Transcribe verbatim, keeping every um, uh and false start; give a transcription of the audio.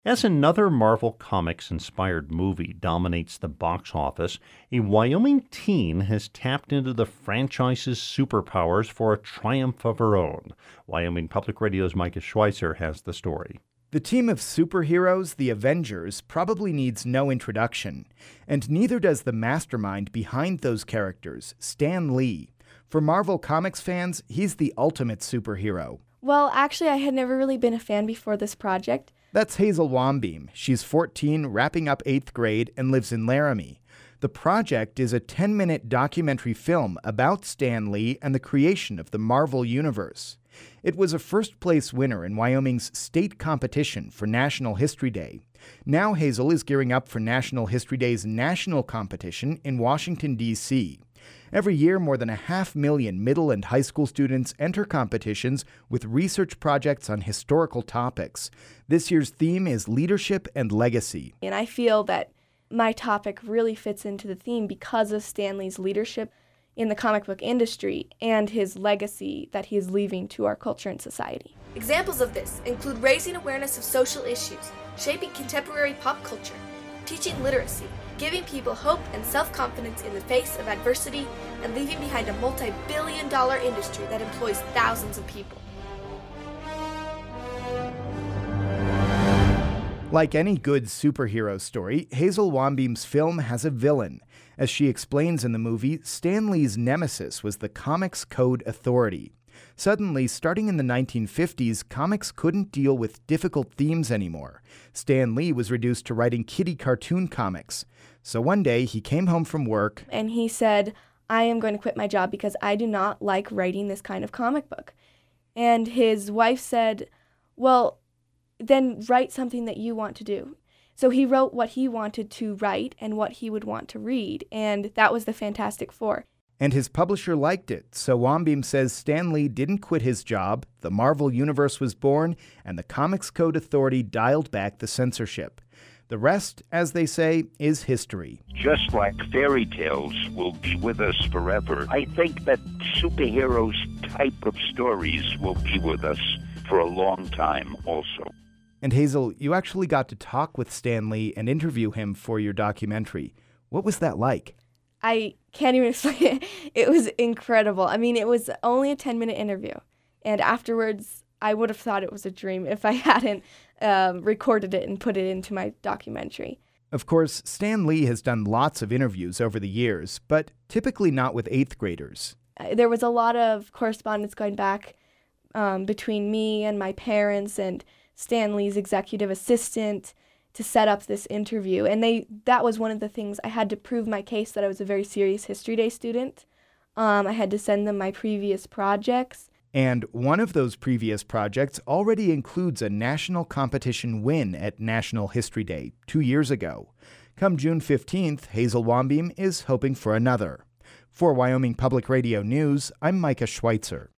As another Marvel Comics-inspired movie dominates the box office, a Wyoming teen has tapped into the franchise's superpowers for a triumph of her own. Wyoming Public Radio's Micah Schweitzer has the story. The team of superheroes, the Avengers, probably needs no introduction, and neither does the mastermind behind those characters, Stan Lee. For Marvel Comics fans, he's the ultimate superhero. Well, actually, I had never really been a fan before this project. That's Hazel Wambeam. She's fourteen, wrapping up eighth grade, and lives in Laramie. The project is a ten-minute documentary film about Stan Lee and the creation of the Marvel Universe. It was a first-place winner in Wyoming's state competition for National History Day. Now Hazel is gearing up for National History Day's national competition in Washington, D C Every year, more than a half million middle and high school students enter competitions with research projects on historical topics. This year's theme is leadership and legacy. And I feel that my topic really fits into the theme because of Stan Lee's leadership in the comic book industry and his legacy that he is leaving to our culture and society. Examples of this include raising awareness of social issues, shaping contemporary pop culture, teaching literacy, giving people hope and self-confidence in the face of adversity, and leaving behind a multi-billion dollar industry that employs thousands of people. Like any good superhero story, Hazel Wambeam's film has a villain. As she explains in the movie, Stan Lee's nemesis was the Comics Code Authority. Suddenly, starting in the nineteen fifties, comics couldn't deal with difficult themes anymore. Stan Lee was reduced to writing kiddie cartoon comics. So one day, he came home from work, and he said, I am going to quit my job because I do not like writing this kind of comic book. And his wife said, well, then write something that you want to do. So he wrote what he wanted to write and what he would want to read, and that was the Fantastic Four. And his publisher liked it, so Wambeam says Stan Lee didn't quit his job, the Marvel Universe was born, and the Comics Code Authority dialed back the censorship. The rest, as they say, is history. Just like fairy tales will be with us forever, I think that superheroes type of stories will be with us for a long time also. And Hazel, you actually got to talk with Stan Lee and interview him for your documentary. What was that like? I can't even explain it. It was incredible. I mean, it was only a ten-minute interview. And afterwards, I would have thought it was a dream if I hadn't um, recorded it and put it into my documentary. Of course, Stan Lee has done lots of interviews over the years, but typically not with eighth graders. Uh, there was a lot of correspondence going back um, between me and my parents and Stan Lee's executive assistant to set up this interview. And they that was one of the things. I had to prove my case that I was a very serious History Day student. Um, I had to send them my previous projects. And one of those previous projects already includes a national competition win at National History Day two years ago. Come June fifteenth, Hazel Wambeam is hoping for another. For Wyoming Public Radio News, I'm Micah Schweitzer.